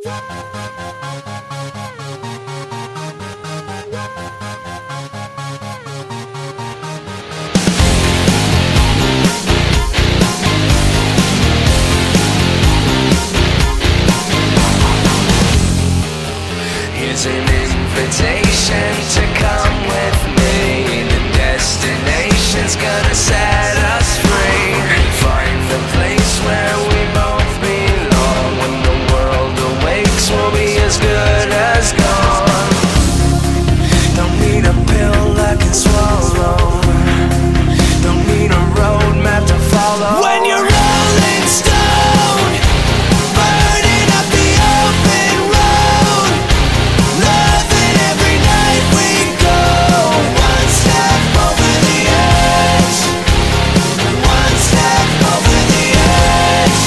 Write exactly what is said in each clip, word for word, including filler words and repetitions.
Here's an invitation to come with me. The destination's gonna set us free. Find the place where we both belong. When the world awakes, we'll be as good as gone. Don't need a pill I can swallow. Don't need a roadmap to follow. When you're rolling stone, burning up the open road, loving every night we go. One step over the edge, one step over the edge.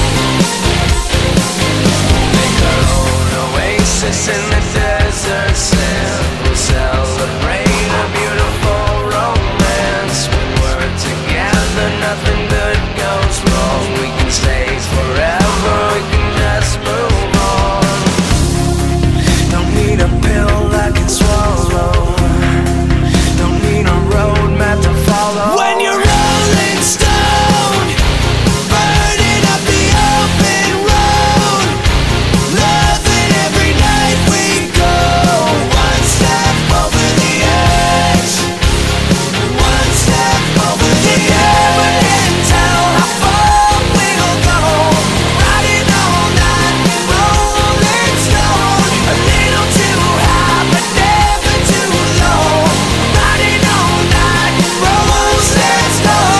Make our own oasis in the desert sand. We'll celebrate a beautiful romance. When we're together, nothing good goes wrong. We can stay forever, we can just move on. Don't need a pill I can swallow. Don't need a roadmap to follow. When you're rolling stone, burning up the open road, loving every night we go. One step over the edge, one step over the edge. Never can tell how far we'll go. Riding all night, rolling stone. A little too high, but never too low. Riding all night, rolling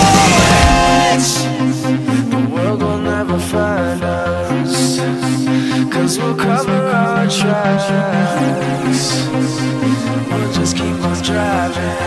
stone. The world will never find us, 'cause we'll cover our tracks. We'll just keep on driving.